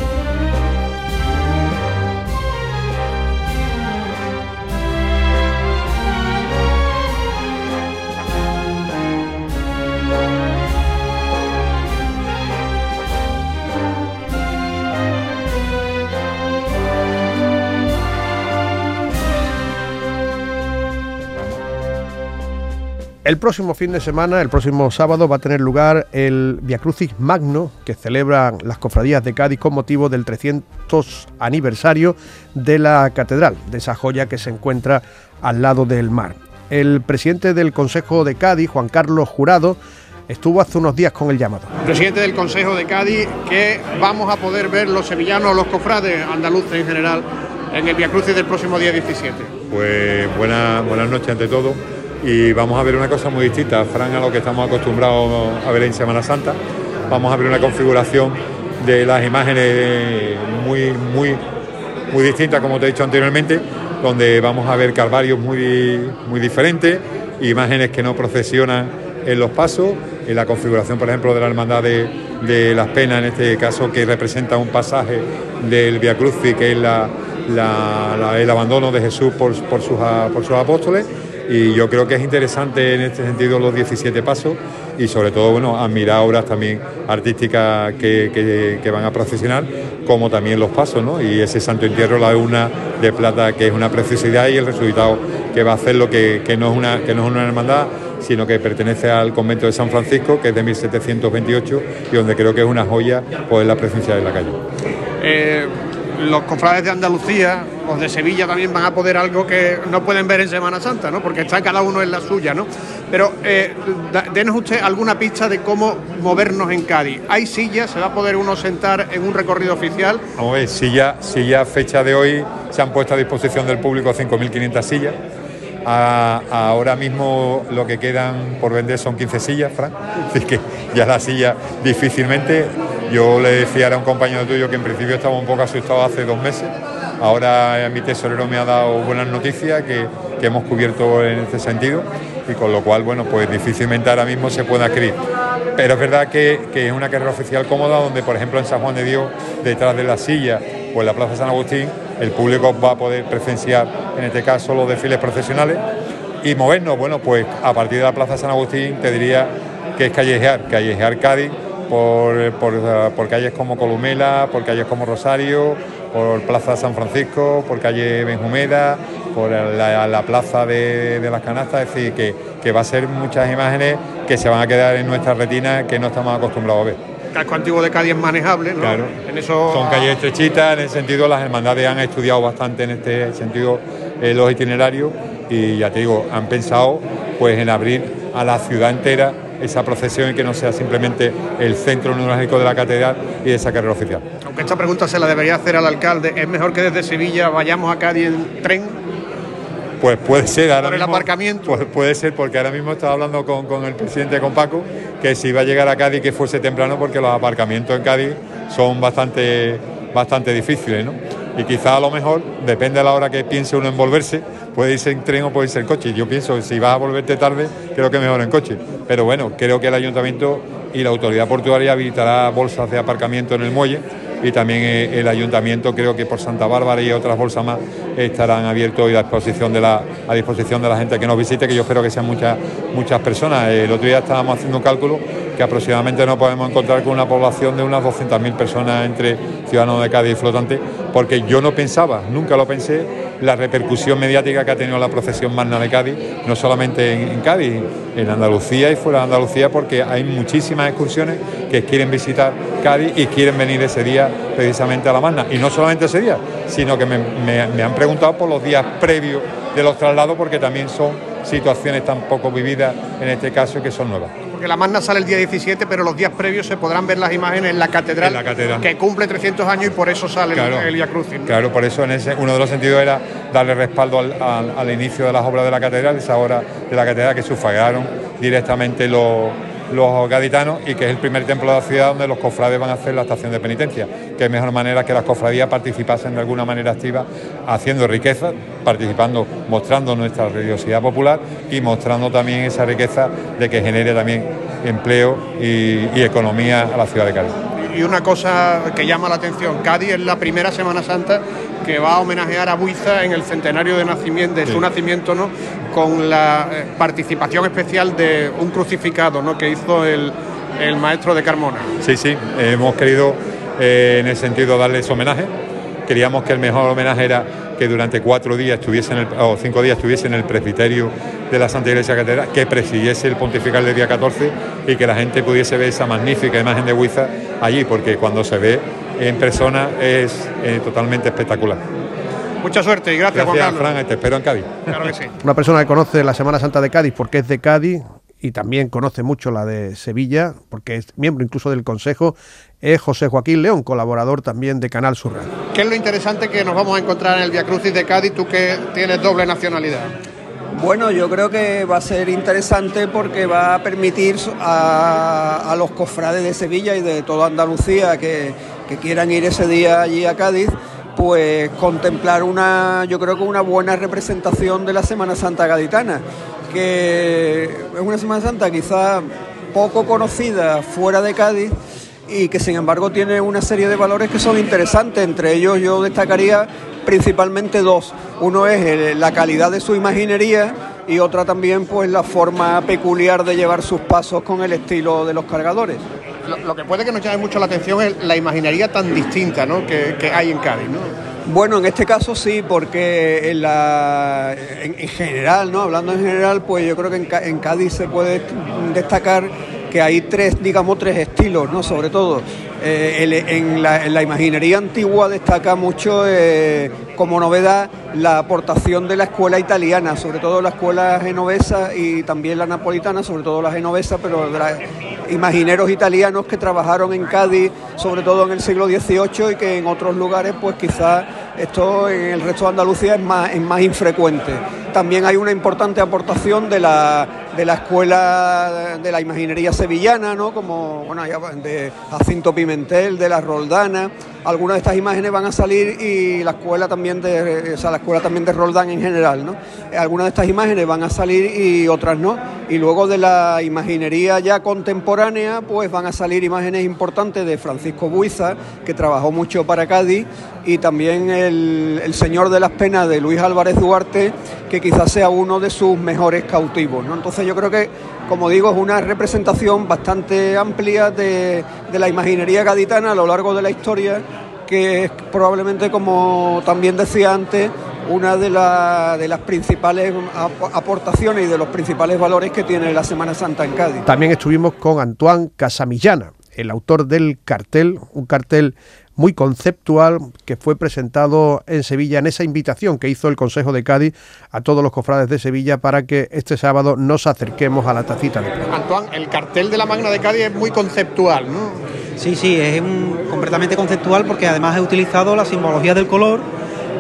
El próximo fin de semana, el próximo sábado, va a tener lugar el Viacrucis Magno, que celebran las cofradías de Cádiz con motivo del 300 aniversario de la catedral, de esa joya que se encuentra al lado del mar. El presidente del Consejo de Cádiz, Juan Carlos Jurado, estuvo hace unos días con el llamado. Presidente del Consejo de Cádiz, ¿qué vamos a poder ver los sevillanos, los cofrades andaluces en general, en el Viacrucis del próximo día 17? Pues buenas noches ante todo. Y vamos a ver una cosa muy distinta, Fran, a lo que estamos acostumbrados a ver en Semana Santa. Vamos a ver una configuración de las imágenes muy distinta, como te he dicho anteriormente, donde vamos a ver calvarios muy diferentes, imágenes que no procesionan en los pasos, en la configuración, por ejemplo, de la Hermandad de las Penas, en este caso, que representa un pasaje del Via Crucis, que es el abandono de Jesús por sus apóstoles. Y yo creo que es interesante en este sentido los 17 pasos y sobre todo, bueno, admirar obras también artísticas que van a procesionar, como también los pasos, ¿no? Y ese Santo Entierro, la urna de plata, que es una preciosidad, y el resucitado que va a hacer lo que no es una hermandad, sino que pertenece al convento de San Francisco, que es de 1728, y donde creo que es una joya, pues la presencia de la calle. Los cofrades de Andalucía, los de Sevilla también van a poder algo que no pueden ver en Semana Santa, ¿no? Porque está cada uno en la suya, ¿no? Pero denos usted alguna pista de cómo movernos en Cádiz. ¿Hay sillas? ¿Se va a poder uno sentar en un recorrido oficial? Vamos a ver, sillas fecha de hoy se han puesto a disposición del público 5.500 sillas. Ahora mismo lo que quedan por vender son 15 sillas, Fran. Así que ya las sillas difícilmente. Yo le decía a un compañero tuyo que en principio estaba un poco asustado hace 2 meses. Ahora mi tesorero me ha dado buenas noticias que hemos cubierto en este sentido, y con lo cual, bueno, pues difícilmente ahora mismo se puede adquirir. Pero es verdad que es una carrera oficial cómoda, donde por ejemplo en San Juan de Dios, detrás de la silla o en la Plaza San Agustín, el público va a poder presenciar en este caso los desfiles procesionales y movernos. Bueno, pues a partir de la Plaza San Agustín te diría que es callejear Cádiz por calles como Columela, por calles como Rosario, por Plaza San Francisco, por calle Benjumeda, por la Plaza de las Canastas. Es decir, que va a ser muchas imágenes que se van a quedar en nuestra retina, que no estamos acostumbrados a ver. El casco antiguo de Cádiz es manejable, ¿no? Claro. En eso... Son calles estrechitas, en ese sentido las hermandades han estudiado bastante en este sentido los itinerarios, y ya te digo, han pensado pues en abrir a la ciudad entera esa procesión y que no sea simplemente el centro neurálgico de la catedral y de esa carrera oficial. Aunque esta pregunta se la debería hacer al alcalde, ¿es mejor que desde Sevilla vayamos a Cádiz en tren? Pues puede ser ahora por el mismo, aparcamiento. pues puede ser, porque ahora mismo estaba hablando con el presidente, con Paco, que si iba a llegar a Cádiz que fuese temprano, porque los aparcamientos en Cádiz son bastante difíciles, ¿no? Y quizá a lo mejor, depende de la hora que piense uno en volverse, puede irse en tren o puede irse en coche. Yo pienso que si vas a volverte tarde, creo que mejor en coche. Pero bueno, creo que el ayuntamiento y la autoridad portuaria habilitará bolsas de aparcamiento en el muelle, y también el ayuntamiento, creo que por Santa Bárbara y otras bolsas más, estarán abiertos y a disposición de la gente que nos visite, que yo espero que sean muchas personas. El otro día estábamos haciendo un cálculo que aproximadamente nos podemos encontrar con una población de unas 200.000 personas entre ciudadanos de Cádiz y flotantes, porque yo no pensaba, nunca lo pensé, la repercusión mediática que ha tenido la procesión magna de Cádiz, no solamente en Cádiz, en Andalucía y fuera de Andalucía, porque hay muchísimas excursiones que quieren visitar Cádiz y quieren venir ese día precisamente a la magna. Y no solamente ese día, sino que me han preguntado por los días previos de los traslados, porque también son situaciones tan poco vividas en este caso que son nuevas. Porque la magna sale el día 17, pero los días previos se podrán ver las imágenes en la catedral, que cumple 300 años y por eso sale el Vía Crucis, ¿no? Claro, por eso uno de los sentidos era darle respaldo al inicio de las obras de la catedral, esa obra de la catedral que sufragaron directamente los gaditanos, y que es el primer templo de la ciudad donde los cofrades van a hacer la estación de penitencia. Que es mejor manera que las cofradías participasen de alguna manera activa, haciendo riqueza, participando, mostrando nuestra religiosidad popular y mostrando también esa riqueza de que genere también empleo y economía a la ciudad de Cádiz. Y una cosa que llama la atención, Cádiz es la primera Semana Santa que va a homenajear a Buiza en el centenario de su nacimiento, ¿no? Con la participación especial de un crucificado, ¿no? Que hizo el maestro de Carmona. Sí, hemos querido en ese sentido darle ese homenaje. Queríamos que el mejor homenaje era que durante 4 días estuviese 5 días estuviese en el presbiterio de la Santa Iglesia Catedral, que presidiese el pontifical del día 14 y que la gente pudiese ver esa magnífica imagen de Buiza allí, porque cuando se ve en persona es totalmente espectacular. Mucha suerte y gracias Juan Carlos. Fran, te espero en Cádiz. Claro que sí. Una persona que conoce la Semana Santa de Cádiz porque es de Cádiz y también conoce mucho la de Sevilla, porque es miembro incluso del Consejo, es José Joaquín León, colaborador también de Canal Sur Radio. ¿Qué es lo interesante que nos vamos a encontrar en el Vía Crucis de Cádiz, tú que tienes doble nacionalidad? Bueno, yo creo que va a ser interesante porque va a permitir a los cofrades de Sevilla y de toda Andalucía que quieran ir ese día allí a Cádiz, pues contemplar yo creo que una buena representación de la Semana Santa gaditana, que es una Semana Santa quizá poco conocida fuera de Cádiz y que sin embargo tiene una serie de valores que son interesantes. Entre ellos yo destacaría principalmente 2. Uno es la calidad de su imaginería y otra también pues la forma peculiar de llevar sus pasos con el estilo de los cargadores. Lo que puede que nos llame mucho la atención es la imaginería tan distinta, ¿no? que hay en Cádiz, ¿no? Bueno, en este caso sí, porque en general, ¿no? Hablando en general, pues yo creo que en Cádiz se puede destacar que hay tres estilos, ¿no? Sobre todo en la imaginería antigua destaca mucho como novedad la aportación de la escuela italiana, sobre todo la escuela genovesa y también la napolitana, sobre todo la genovesa, pero de los imagineros italianos que trabajaron en Cádiz, sobre todo en el siglo XVIII, y que en otros lugares pues quizás esto en el resto de Andalucía es más infrecuente. También hay una importante aportación de la escuela de la imaginería sevillana, ¿no? Como de Jacinto Pimentel, de la Roldana. Algunas de estas imágenes van a salir y la escuela también de Roldán en general, ¿no? Algunas de estas imágenes van a salir y otras no. Y luego de la imaginería ya contemporánea, pues van a salir imágenes importantes de Francisco Buiza, que trabajó mucho para Cádiz, y también el Señor de las Penas de Luis Álvarez Duarte, que quizás sea uno de sus mejores cautivos, ¿no? Entonces yo creo que, como digo, es una representación bastante amplia de la imaginería gaditana a lo largo de la historia, que es probablemente, como también decía antes, una de las principales aportaciones y de los principales valores que tiene la Semana Santa en Cádiz. También estuvimos con Antoine Casamillana, el autor del cartel, un cartel muy conceptual que fue presentado en Sevilla en esa invitación que hizo el Consejo de Cádiz a todos los cofrades de Sevilla para que este sábado nos acerquemos a la tacita de plata. Antoine, el cartel de la Magna de Cádiz es muy conceptual, ¿no? Sí, es completamente conceptual, porque además he utilizado la simbología del color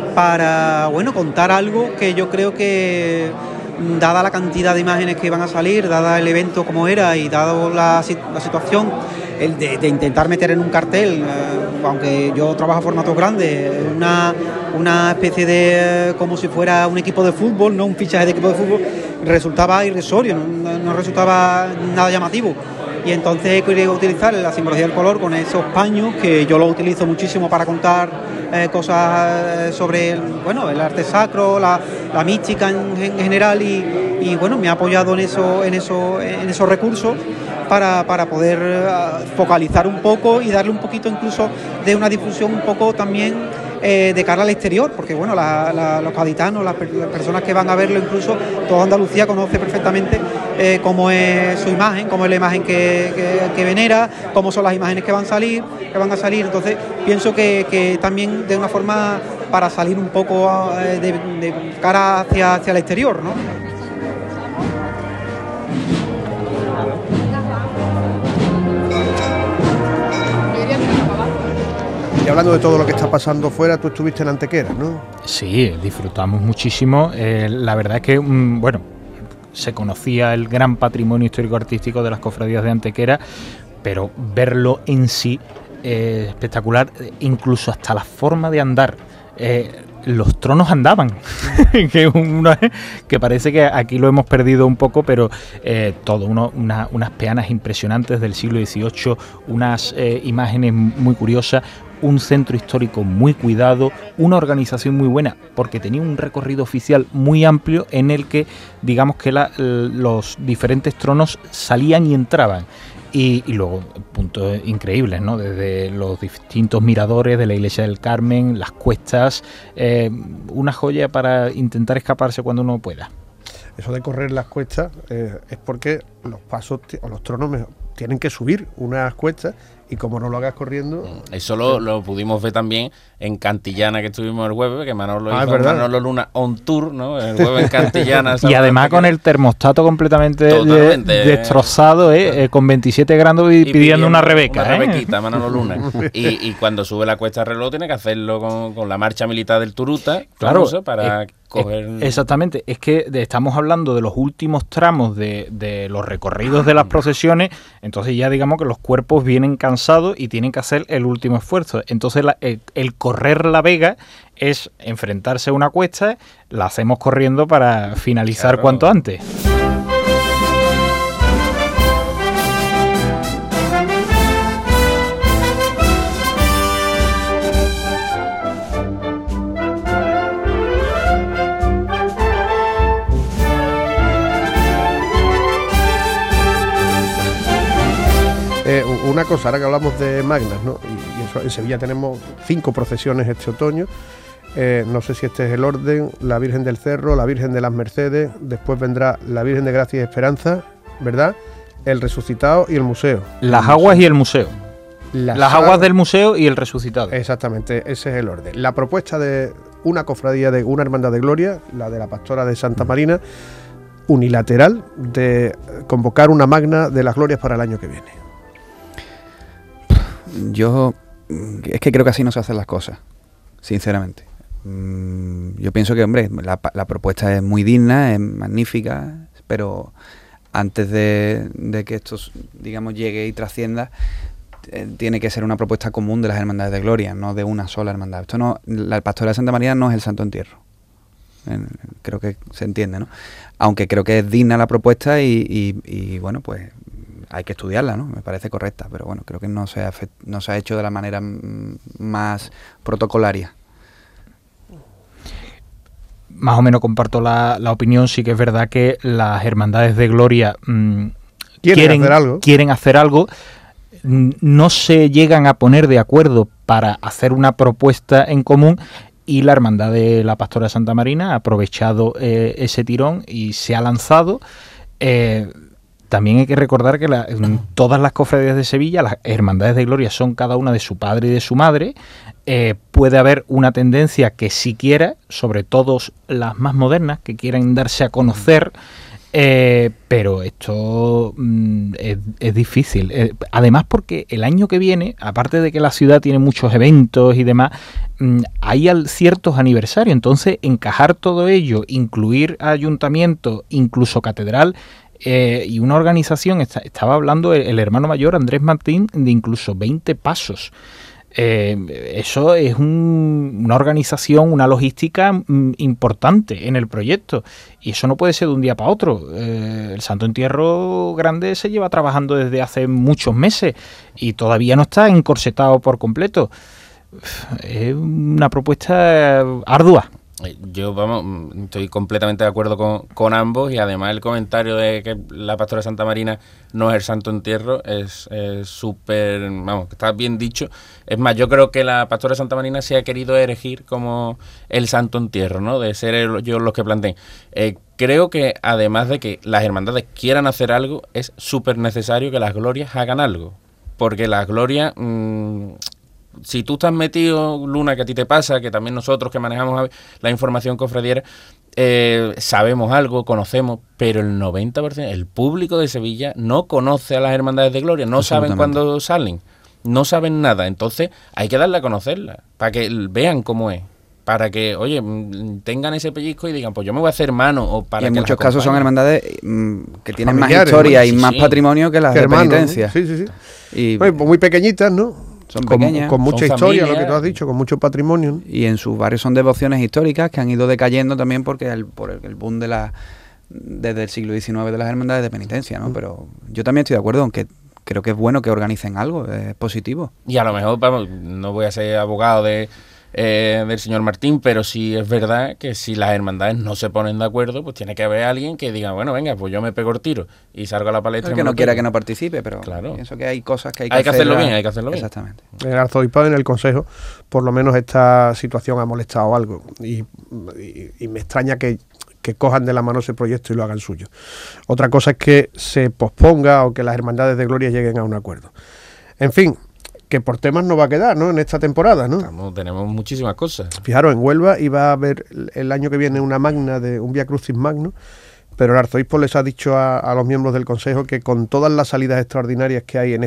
para, bueno, contar algo que yo creo que, dada la cantidad de imágenes que iban a salir, dada el evento como era y dado la situación, el de intentar meter en un cartel, aunque yo trabajo a formatos grandes, una especie de, como si fuera un equipo de fútbol, no un fichaje de equipo de fútbol, resultaba irrisorio, no resultaba nada llamativo. Y entonces he querido utilizar la simbología del color con esos paños, que yo lo utilizo muchísimo para contar cosas sobre el arte sacro, la mística en general, y bueno, me ha apoyado en esos recursos para poder focalizar un poco y darle un poquito incluso de una difusión un poco también de cara al exterior, porque bueno, los gaditanos, las personas que van a verlo, incluso toda Andalucía conoce perfectamente cómo es su imagen, cómo es la imagen que venera, cómo son las imágenes que van a salir. Entonces pienso que también de una forma para salir un poco de cara hacia el exterior, ¿no? Y hablando de todo lo que está pasando fuera, tú estuviste en Antequera, ¿no? Sí, disfrutamos muchísimo. La verdad es que, se conocía el gran patrimonio histórico-artístico de las cofradías de Antequera, pero verlo en sí espectacular, incluso hasta la forma de andar. Los tronos andaban, que parece que aquí lo hemos perdido un poco, pero unas peanas impresionantes del siglo XVIII, unas imágenes muy curiosas, un centro histórico muy cuidado, una organización muy buena, porque tenía un recorrido oficial muy amplio en el que, digamos que los diferentes tronos salían y entraban. Y luego puntos increíbles, ¿no? Desde los distintos miradores de la iglesia del Carmen, las cuestas, una joya para intentar escaparse cuando uno pueda. Eso de correr las cuestas es porque los pasos o los tronos tienen que subir unas cuestas, y como no lo hagas corriendo... Eso lo pudimos ver también en Cantillana, que estuvimos el jueves, que Manolo hizo Manolo Luna on tour, ¿no? El jueves en Cantillana. Y además con el termostato completamente destrozado, con 27 grados pidiendo una Rebeca. Una Rebequita, Manolo Luna. y cuando sube la cuesta reloj tiene que hacerlo con la marcha militar del Turuta, claro, para coger... Exactamente, es que estamos hablando de los últimos tramos de los recorridos de las procesiones, entonces ya digamos que los cuerpos vienen cansados y tienen que hacer el último esfuerzo. Entonces el correr la vega es enfrentarse a una cuesta, la hacemos corriendo para finalizar cuanto antes. Una cosa, ahora que hablamos de magnas, ¿no? Y eso, en Sevilla tenemos 5 procesiones este otoño. No sé si este es el orden: la Virgen del Cerro, la Virgen de las Mercedes, después vendrá la Virgen de Gracia y Esperanza, ¿verdad? El Resucitado y el Museo. Las aguas y el museo. Las aguas del museo y el Resucitado. Exactamente, ese es el orden. La propuesta de una cofradía, de una hermandad de gloria, la de la Pastora de Santa Marina, unilateral, de convocar una magna de las glorias para el año que viene. Yo es que creo que así no se hacen las cosas, sinceramente. Yo pienso que, hombre, la propuesta es muy digna, es magnífica, pero antes de que esto, digamos, llegue y trascienda, tiene que ser una propuesta común de las hermandades de gloria, no de una sola hermandad. Esto no, la Pastora de Santa María no es el Santo Entierro. Creo que se entiende, ¿no? Aunque creo que es digna la propuesta y bueno, pues hay que estudiarla, ¿no? Me parece correcta, pero bueno, creo que no se ha hecho de la manera más protocolaria. Más o menos comparto la opinión. Sí que es verdad que las hermandades de gloria quieren hacer algo, no se llegan a poner de acuerdo para hacer una propuesta en común, y la hermandad de la Pastora de Santa Marina ha aprovechado ese tirón y se ha lanzado. También hay que recordar que todas las cofradías de Sevilla, las hermandades de gloria, son cada una de su padre y de su madre. Puede haber una tendencia que si quiera, sobre todo las más modernas, que quieran darse a conocer, Pero esto es difícil. Además porque el año que viene, aparte de que la ciudad tiene muchos eventos y demás, hay ciertos aniversarios. Entonces, encajar todo ello, incluir ayuntamiento, incluso catedral, y una organización, estaba hablando el hermano mayor Andrés Martín de incluso 20 pasos. Eso es una organización, una logística importante en el proyecto, y eso no puede ser de un día para otro. El Santo Entierro Grande se lleva trabajando desde hace muchos meses y todavía no está encorsetado por completo. Es una propuesta ardua. Yo, estoy completamente de acuerdo con ambos, y además el comentario de que la Pastora de Santa Marina no es el Santo Entierro es súper, está bien dicho. Es más, yo creo que la Pastora de Santa Marina se ha querido erigir como el Santo Entierro, ¿no? De ser ellos los que planteen. Creo que además de que las hermandades quieran hacer algo, es súper necesario que las glorias hagan algo, porque las glorias... si tú estás metido, Luna, que a ti te pasa, que también nosotros que manejamos la información cofradiera, sabemos algo, conocemos, pero el 90%, el público de Sevilla no conoce a las hermandades de gloria, no saben cuándo salen, no saben nada. Entonces hay que darle a conocerla, para que vean cómo es, para que, oye, tengan ese pellizco y digan, pues yo me voy a hacer hermano. O para y en que muchos casos son hermandades que tienen más familiares, historia, ¿no? y más patrimonio que las de penitencia. ¿No? Sí. Y bueno, muy pequeñitas, ¿no? Son pequeñas, con mucha son historia, familias, lo que tú has dicho, con mucho patrimonio, ¿no? Y en sus barrios son devociones históricas que han ido decayendo también por el boom desde el siglo XIX de las hermandades de penitencia, ¿no? Pero yo también estoy de acuerdo, aunque creo que es bueno que organicen algo, es positivo. Y a lo mejor, no voy a ser abogado del señor Martín, pero sí es verdad que si las hermandades no se ponen de acuerdo, pues tiene que haber alguien que diga, bueno, venga, pues yo me pego el tiro y salgo a la palestra. El que no quiera que no participe, pero claro, pienso que hay cosas que hay que hacerlo bien, hay que hacerlo bien. Exactamente. El arzobispado en el Consejo, por lo menos esta situación ha molestado algo, y me extraña que cojan de la mano ese proyecto y lo hagan suyo. Otra cosa es que se posponga o que las hermandades de gloria lleguen a un acuerdo. En fin, que por temas no va a quedar, ¿no? En esta temporada, ¿no? Tenemos muchísimas cosas. Fijaros, en Huelva iba a haber el año que viene una magna, de un Vía Crucis magno, pero el arzobispo les ha dicho a los miembros del Consejo que con todas las salidas extraordinarias que hay en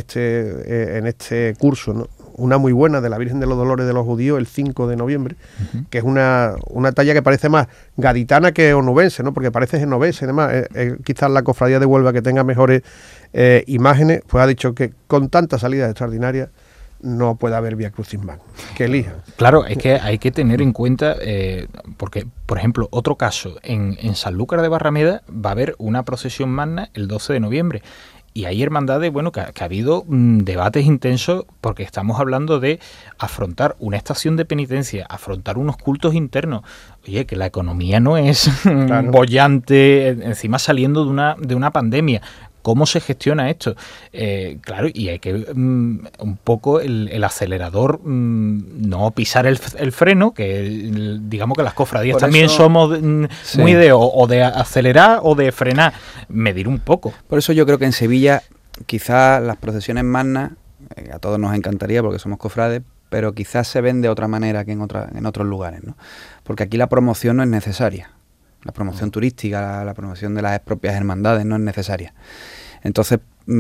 este curso, ¿no? Una muy buena de la Virgen de los Dolores de los Judíos el 5 de noviembre, que es una talla que parece más gaditana que onubense, ¿no? Porque parece genovese y demás. Quizás la cofradía de Huelva que tenga mejores imágenes, pues ha dicho que con tantas salidas extraordinarias no puede haber Vía Crucis magna, que elijan. Claro, es que hay que tener en cuenta, porque, por ejemplo, otro caso, en Sanlúcar de Barrameda va a haber una procesión magna el 12 de noviembre. Y hay hermandades, bueno, que ha habido debates intensos, porque estamos hablando de afrontar una estación de penitencia, afrontar unos cultos internos. Oye, que la economía no es boyante, encima saliendo de una pandemia. ¿Cómo se gestiona esto? Claro, y hay que un poco el acelerador, no pisar el freno, que digamos que las cofradías también somos muy de acelerar o de frenar, medir un poco. Por eso yo creo que en Sevilla quizás las procesiones magnas, a todos nos encantaría porque somos cofrades, pero quizás se ven de otra manera que en otros lugares, ¿no? Porque aquí la promoción no es necesaria. La promoción turística, la promoción de las propias hermandades no es necesaria. Entonces,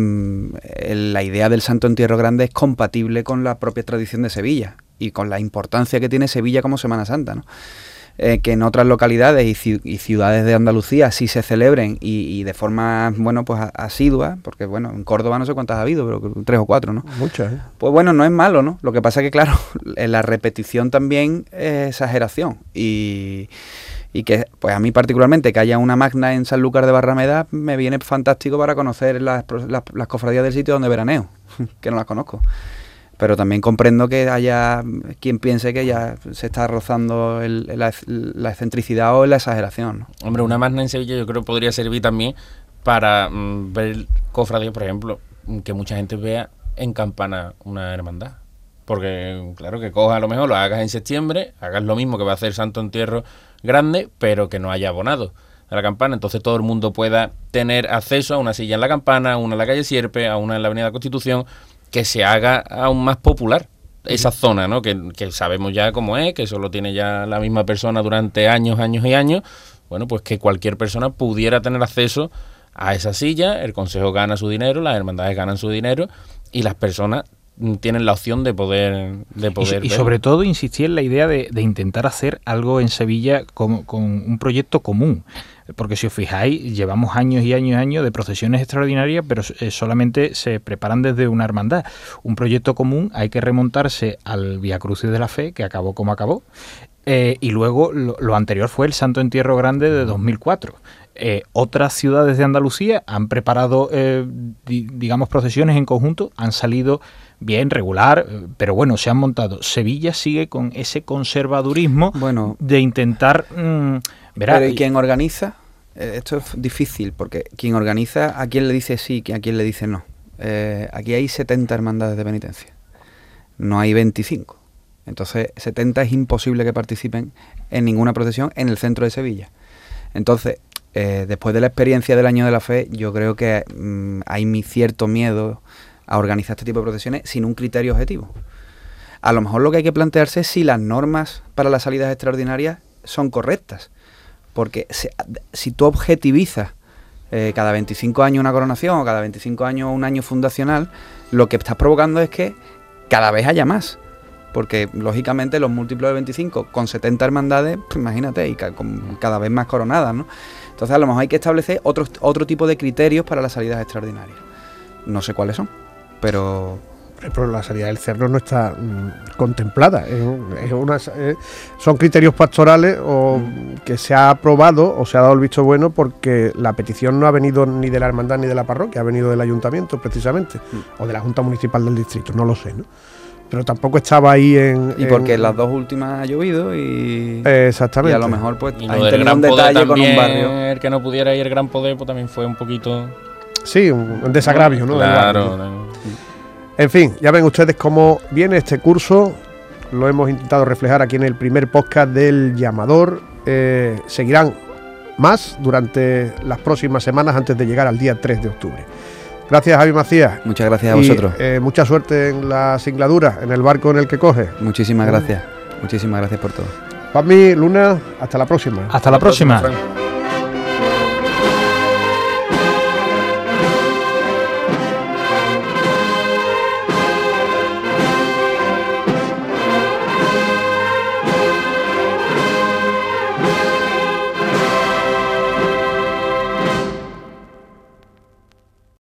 la idea del Santo Entierro Grande es compatible con la propia tradición de Sevilla y con la importancia que tiene Sevilla como Semana Santa, ¿no? Que en otras localidades y ciudades de Andalucía sí se celebren y de forma, bueno, pues asidua, porque, bueno, en Córdoba no sé cuántas ha habido, pero 3 o 4, ¿no? Muchas, ¿eh? Pues bueno, no es malo, ¿no? Lo que pasa es que, claro, en la repetición también es exageración y que, pues a mí particularmente, que haya una magna en Sanlúcar de Barrameda me viene fantástico para conocer las cofradías del sitio donde veraneo, que no las conozco. Pero también comprendo que haya quien piense que ya se está rozando la excentricidad o la exageración, ¿no? Hombre, una magna en Sevilla yo creo que podría servir también para ver cofradías, por ejemplo, que mucha gente vea en Campana una hermandad. Porque, claro, que cojas a lo mejor, lo hagas en septiembre, hagas lo mismo que va a hacer Santo Entierro Grande, pero que no haya abonado a la Campana. Entonces todo el mundo pueda tener acceso a una silla en la Campana, a una en la calle Sierpe, a una en la Avenida Constitución, que se haga aún más popular esa zona, ¿no? Que sabemos ya cómo es, que eso lo tiene ya la misma persona durante años y años. bueno, pues que cualquier persona pudiera tener acceso a esa silla, el consejo gana su dinero, las hermandades ganan su dinero y las personas tienen la opción de poder y sobre todo insistí en la idea de intentar hacer algo en Sevilla con un proyecto común, porque si os fijáis llevamos años y años y años de procesiones extraordinarias, pero solamente se preparan desde una hermandad. Un proyecto común hay que remontarse al Vía Crucis de la Fe, que acabó como acabó, y luego lo anterior fue el Santo Entierro Grande de 2004. Otras ciudades de Andalucía han preparado digamos procesiones en conjunto, han salido bien, regular, pero bueno, se han montado. Sevilla sigue con ese conservadurismo de intentar pero ¿y quién organiza? Esto es difícil, porque quien organiza, ¿a quién le dice sí y a quién le dice no? Aquí hay 70 hermandades de penitencia, no hay 25. Entonces 70 es imposible que participen en ninguna procesión en el centro de Sevilla. Entonces, después de la experiencia del Año de la Fe, yo creo que hay cierto miedo a organizar este tipo de procesiones sin un criterio objetivo. A lo mejor lo que hay que plantearse es si las normas para las salidas extraordinarias son correctas, porque si tú objetivizas cada 25 años una coronación o cada 25 años un año fundacional, lo que estás provocando es que cada vez haya más, porque lógicamente los múltiplos de 25 con 70 hermandades, pues imagínate, y con cada vez más coronadas, ¿no? Entonces a lo mejor hay que establecer otro tipo de criterios para las salidas extraordinarias. No sé cuáles son, pero la salida del cerro no está contemplada. Son criterios pastorales que se ha aprobado o se ha dado el visto bueno porque la petición no ha venido ni de la hermandad ni de la parroquia, ha venido del ayuntamiento precisamente, o de la Junta Municipal del Distrito, no lo sé, ¿no? Pero tampoco estaba ahí y porque en las dos últimas ha llovido y exactamente, y a lo mejor pues hay tenido un detalle con un barrio. El que no pudiera ir el Gran Poder pues también fue un poquito... Sí, un desagravio, ¿no? Claro. En fin, ya ven ustedes cómo viene este curso. Lo hemos intentado reflejar aquí en el primer podcast del Llamador. Seguirán más durante las próximas semanas antes de llegar al día 3 de octubre. Gracias, Javi Macías. Muchas gracias a vosotros. Mucha suerte en la singladura, en el barco en el que coges. Muchísimas gracias. Muchísimas gracias por todo. Juanmi, Luna, hasta la próxima. Hasta la próxima.